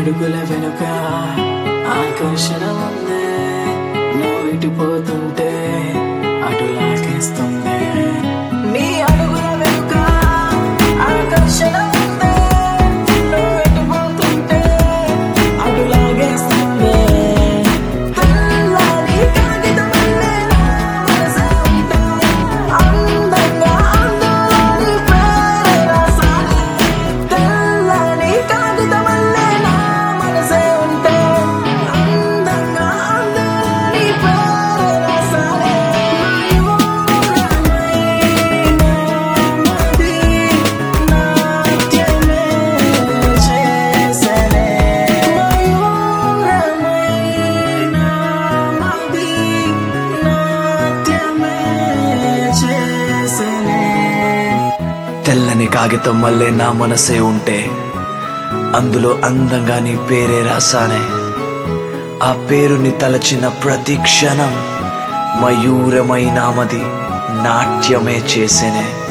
అడుగుల వెనుక ఆకర్షణ ఉందే, నువ్వు ఇటుపోతుంటే అటు లాగేస్తుంది. నీ అడుగుల వెనుక ఆకర్షణ ఉందే, నువ్వు ఇటుపోతుంటే అటు లాగేస్తుంది. తెల్లని కాగితమల్లే నా మనసే ఉంటే, అందంగా అందులోని పేరే రాసాలి. తెల్లని కాగితమల్లే నా మనసే ఉంటే, అందంగా అందులోని పేరే రాసాలి. తెల్లని కాగితం మళ్ళీ నా మనసే ఉంటే, అందులో అందంగా నీ పేరే రాసానే. ఆ పేరుని తలచిన ప్రతి క్షణం మయూరమై నామది నాట్యమే చేసేనే.